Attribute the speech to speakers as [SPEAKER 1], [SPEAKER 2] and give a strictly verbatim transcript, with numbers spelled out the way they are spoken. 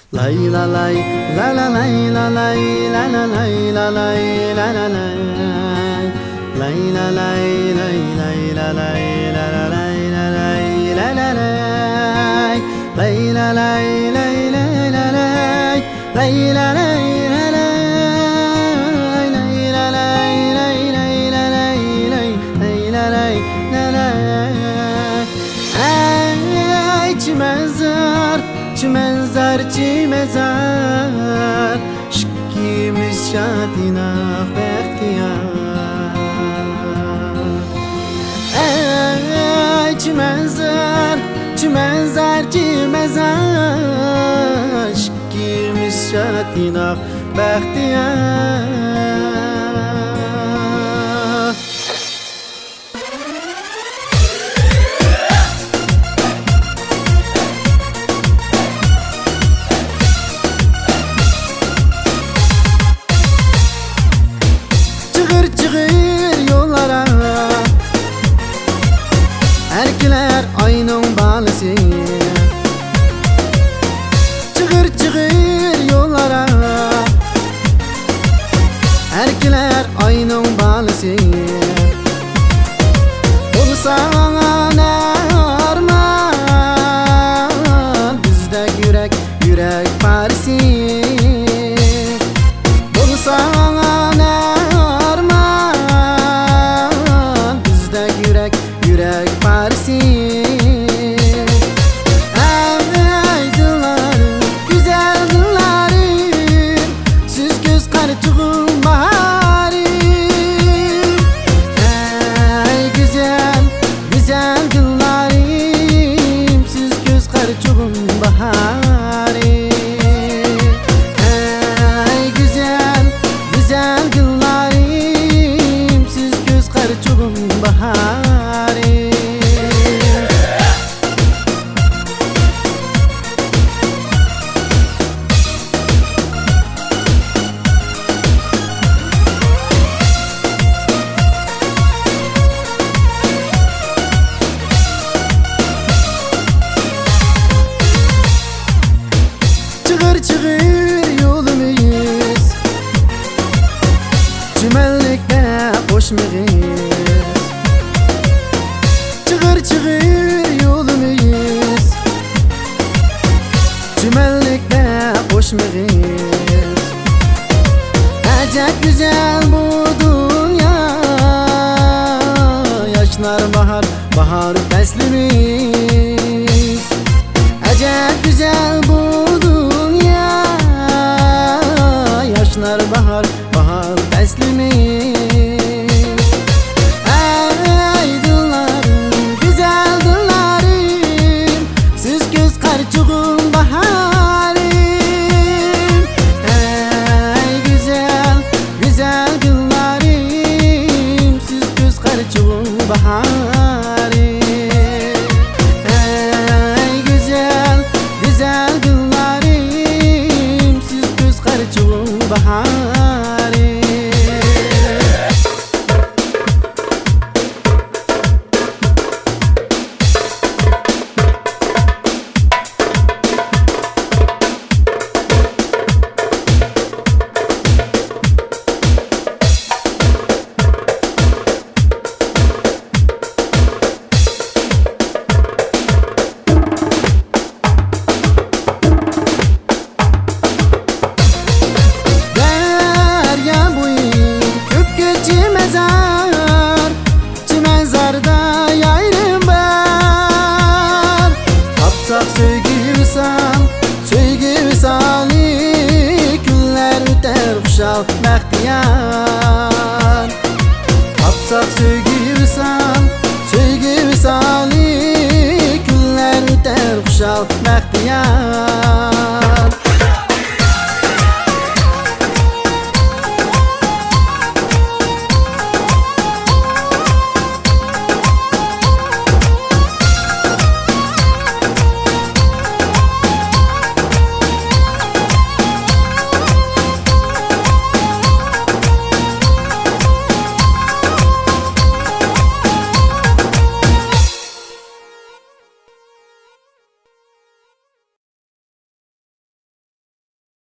[SPEAKER 1] Lay la lay, la la lay, la lay, la la lay, la lay, la la lay, lay la lay, lay lay la lay, la la lay, la lay, la la lay, lay la lay, lay lay la lay, lay la lay, la lay, lay la lay, lay lay la lay, lay lay la lay, la lay. Ay çimezar, çimezar, çimezar, şıkkimiz şadina behtiyar. Ay çimezar, çimezar, çimezar, şıkkimiz şadina behtiyar. Erkekler aynın balısı, çıkır çıkır yollara. Erkekler aynın balısı, olsa ne armağan, bizde yürek yürek parisi. Olsa ne armağan, bizde yürek yürek parisi. Ay dıllarım, güzel dıllarım, siz göz karışığım baharım. Ay güzel, güzel dıllarım, siz göz karışığım baharım. Ay güzel, güzel dıllarım, siz göz karışığım baharım. Çıkır çıkır yolumuz, çimenlikte koşmayız. Çıkır çıkır yolumuz, çimenlikte koşmayız. Acayip güzel bu dünya, yaşlar bahar, bahar faslimiz. Acayip güzel bu dünya, yaşlar bahar, bahar faslimiz. Ay dıllarım, güzel dıllarım, siz göz karışığım baharım. Ay güzel, güzel dıllarım, siz göz karışığım baharım. Ay güzel, güzel dıllarım, siz göz karışığım baharım. Bəxtiyar tapsaq sevgi visal, sevgi visali, günlər ötər xuşal bəxtiyar.